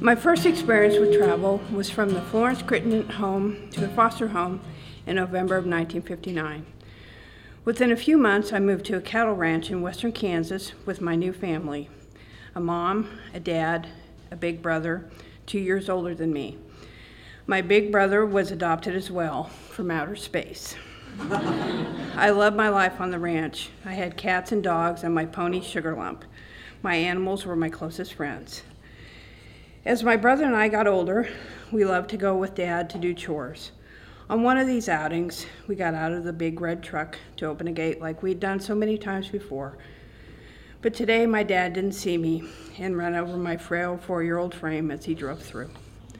My first experience with travel was from the Florence Crittenden home to the foster home in November of 1959. Within a few months, I moved to a cattle ranch in western Kansas with my new family, a mom, a dad, a big brother, 2 years older than me. My big brother was adopted as well from outer space. I loved my life on the ranch. I had cats and dogs and my pony Sugarlump. My animals were my closest friends. As my brother and I got older, we loved to go with Dad to do chores. On one of these outings, we got out of the big red truck to open a gate like we'd done so many times before. But today, my dad didn't see me and ran over my frail 4-year-old frame as he drove through.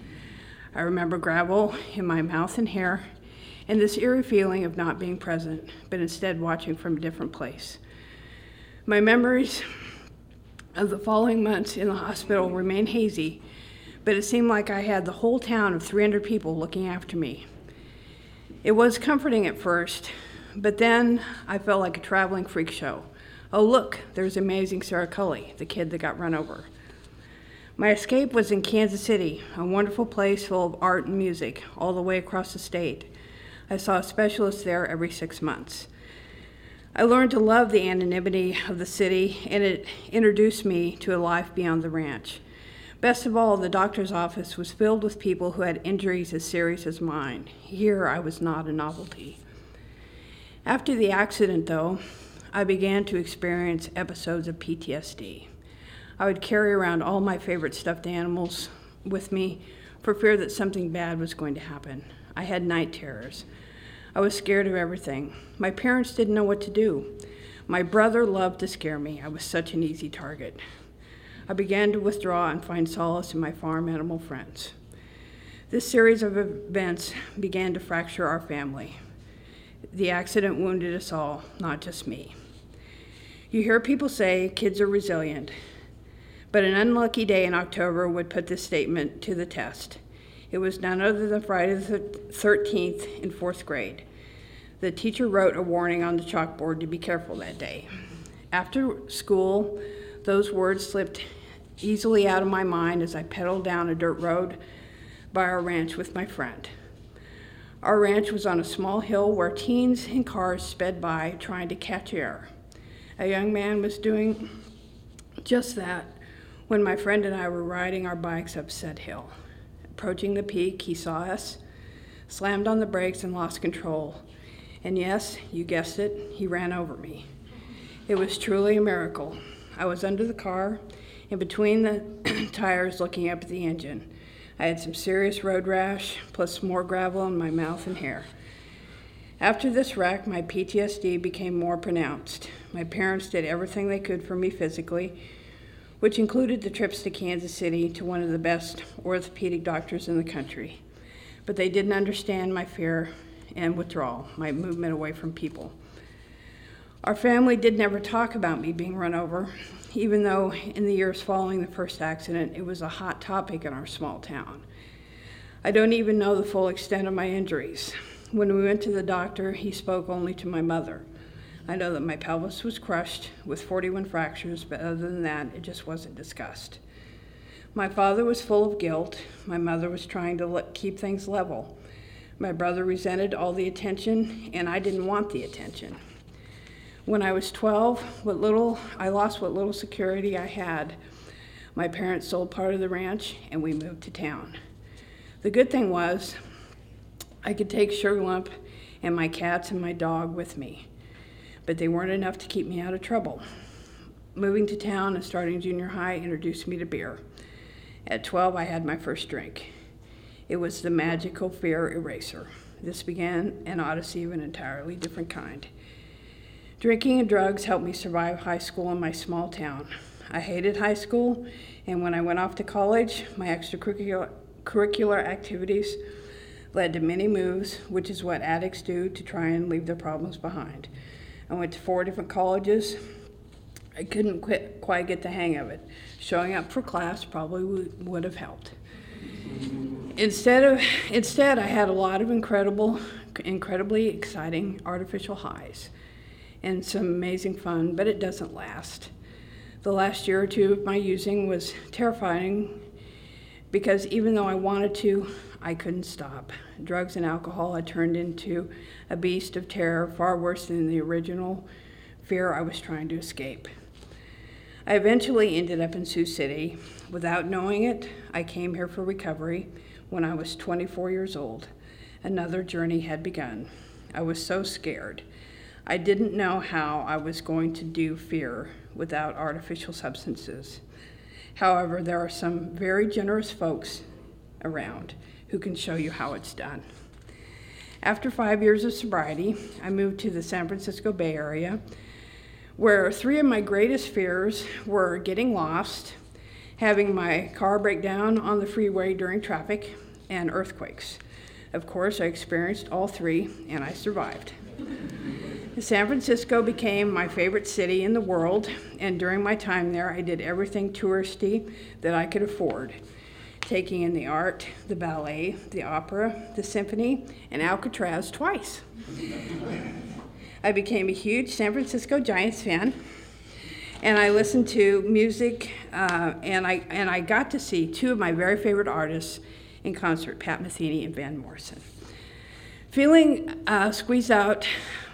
I remember gravel in my mouth and hair and this eerie feeling of not being present, but instead watching from a different place. My memories of the following months in the hospital remain hazy, but it seemed like I had the whole town of 300 people looking after me. It was comforting at first, but then I felt like a traveling freak show. Oh look, there's amazing Sarah Cully, the kid that got run over. My escape was in Kansas City, a wonderful place full of art and music, all the way across the state. I saw a specialist there every 6 months. I learned to love the anonymity of the city, and it introduced me to a life beyond the ranch. Best of all, the doctor's office was filled with people who had injuries as serious as mine. Here, I was not a novelty. After the accident, though, I began to experience episodes of PTSD. I would carry around all my favorite stuffed animals with me for fear that something bad was going to happen. I had night terrors. I was scared of everything. My parents didn't know what to do. My brother loved to scare me. I was such an easy target. I began to withdraw and find solace in my farm animal friends. This series of events began to fracture our family. The accident wounded us all, not just me. You hear people say kids are resilient, but an unlucky day in October would put this statement to the test. It was none other than Friday the 13th in 4th grade. The teacher wrote a warning on the chalkboard to be careful that day. After school, those words slipped easily out of my mind as I pedaled down a dirt road by our ranch with my friend. Our ranch was on a small hill where teens and cars sped by trying to catch air. A young man was doing just that when my friend and I were riding our bikes up said hill. Approaching the peak, he saw us, slammed on the brakes, and lost control. And yes, you guessed it, he ran over me. It was truly a miracle. I was under the car and between the tires looking up at the engine. I had some serious road rash, plus more gravel in my mouth and hair. After this wreck, my PTSD became more pronounced. My parents did everything they could for me physically, which included the trips to Kansas City to one of the best orthopedic doctors in the country. But they didn't understand my fear and withdrawal, my movement away from people. Our family did never talk about me being run over, even though in the years following the first accident, it was a hot topic in our small town. I don't even know the full extent of my injuries. When we went to the doctor, he spoke only to my mother. I know that my pelvis was crushed with 41 fractures, but other than that, it just wasn't discussed. My father was full of guilt. My mother was trying to keep things level. My brother resented all the attention, and I didn't want the attention. When I was 12, I lost what little security I had. My parents sold part of the ranch, and we moved to town. The good thing was, I could take Sugarlump and my cats and my dog with me, but they weren't enough to keep me out of trouble. Moving to town and starting junior high introduced me to beer. At 12, I had my first drink. It was the magical fear eraser. This began an odyssey of an entirely different kind. Drinking and drugs helped me survive high school in my small town. I hated high school, and when I went off to college, my extracurricular activities led to many moves, which is what addicts do to try and leave their problems behind. I went to 4 different colleges. I couldn't quite get the hang of it. Showing up for class probably would have helped. Instead, I had a lot of incredibly exciting artificial highs and some amazing fun, but it doesn't last. The last year or two of my using was terrifying because even though I wanted to, I couldn't stop. Drugs and alcohol had turned into a beast of terror far worse than the original fear I was trying to escape. I eventually ended up in Sioux City. Without knowing it, I came here for recovery when I was 24 years old. Another journey had begun. I was so scared. I didn't know how I was going to do fear without artificial substances. However, there are some very generous folks around who can show you how it's done. After 5 years of sobriety, I moved to the San Francisco Bay Area, where 3 of my greatest fears were getting lost, having my car break down on the freeway during traffic, and earthquakes. Of course, I experienced all 3, and I survived. San Francisco became my favorite city in the world, and during my time there, I did everything touristy that I could afford, taking in the art, the ballet, the opera, the symphony, and Alcatraz twice. I became a huge San Francisco Giants fan, and I listened to music, and I got to see 2 of my very favorite artists in concert, Pat Metheny and Van Morrison. Feeling squeezed out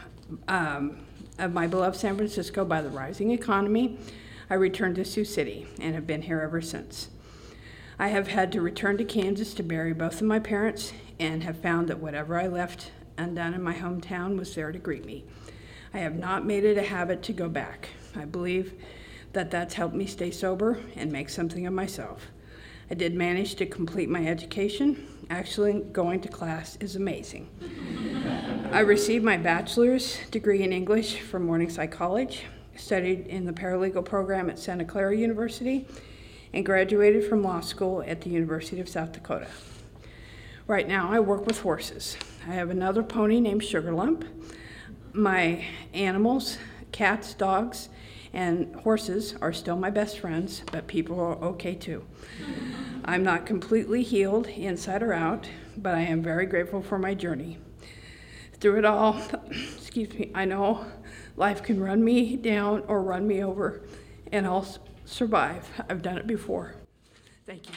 of my beloved San Francisco by the rising economy, I returned to Sioux City and have been here ever since. I have had to return to Kansas to bury both of my parents and have found that whatever I left undone in my hometown was there to greet me. I have not made it a habit to go back. I believe that that's helped me stay sober and make something of myself. I did manage to complete my education. Actually, going to class is amazing. I received my bachelor's degree in English from Morningside College, studied in the paralegal program at Santa Clara University, and graduated from law school at the University of South Dakota. Right now, I work with horses. I have another pony named Sugar Lump. My animals, cats, dogs, and horses are still my best friends, but people are okay too. I'm not completely healed inside or out, but I am very grateful for my journey. Through it all, I know life can run me down or run me over, and I'll survive. I've done it before. Thank you.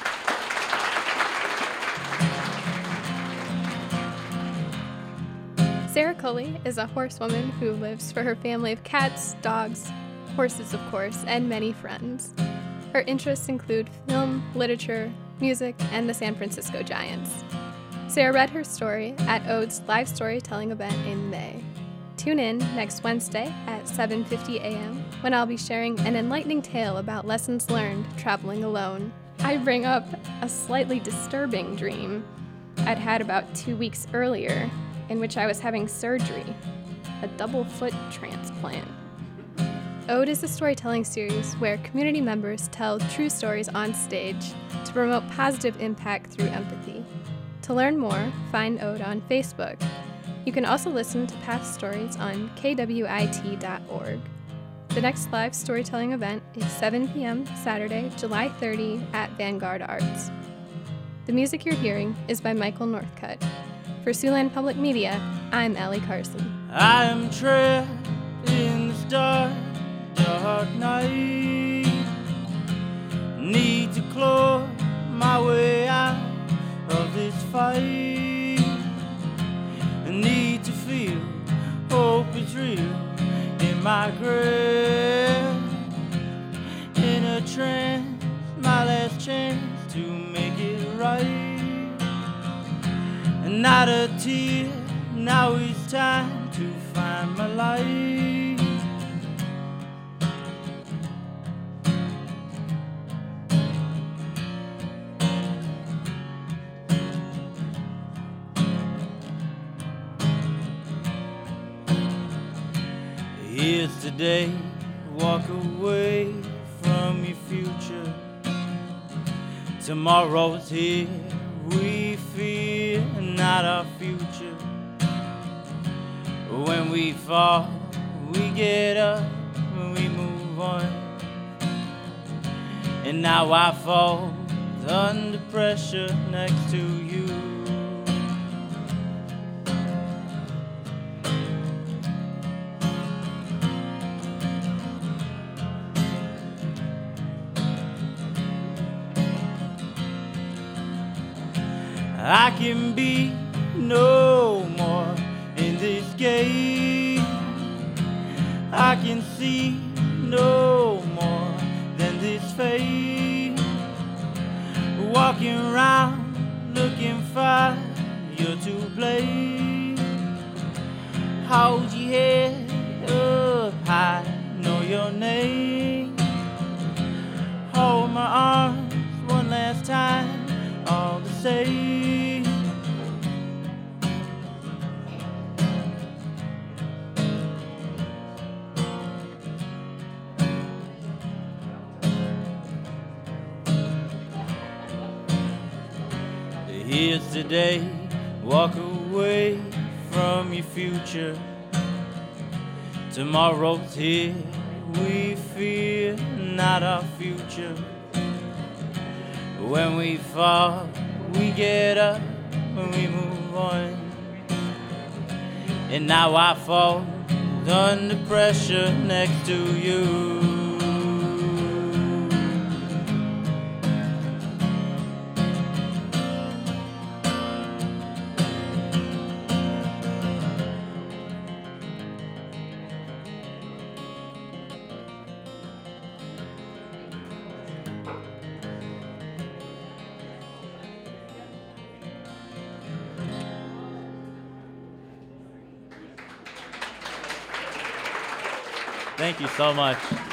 Sarah Cully is a horsewoman who lives for her family of cats, dogs, horses, of course, and many friends. Her interests include film, literature, music, and the San Francisco Giants. Sarah read her story at Ode's live storytelling event in May. Tune in next Wednesday at 7:50 a.m. when I'll be sharing an enlightening tale about lessons learned traveling alone. I bring up a slightly disturbing dream I'd had about 2 weeks earlier, in which I was having surgery, a double foot transplant. Ode is a storytelling series where community members tell true stories on stage to promote positive impact through empathy. To learn more, find Ode on Facebook. You can also listen to past stories on kwit.org. The next live storytelling event is 7 p.m. Saturday, July 30 at Vanguard Arts. The music you're hearing is by Michael Northcutt. For Siouxland Public Media, I'm Allie Carson. I am trapped in this dark, dark night. Need to claw my way out of this fight. I need to feel hope is real in my grave. In a trance, my last chance to make it right. Not a tear, now it's time to find my light. Here's today, walk away from your future. Tomorrow's here, we fear not our future. When we fall, we get up, we move on. And now I fall under pressure next to you. I can be no more in this game. I can see no more than this fate. Walking around looking for you to blame. Hold your head up high, know your name. Hold my arms one last time, all the same. Here's today, walk away from your future. Tomorrow's here, we fear not our future. When we fall, we get up and we move on. And now I fall under pressure next to you. Thank you so much.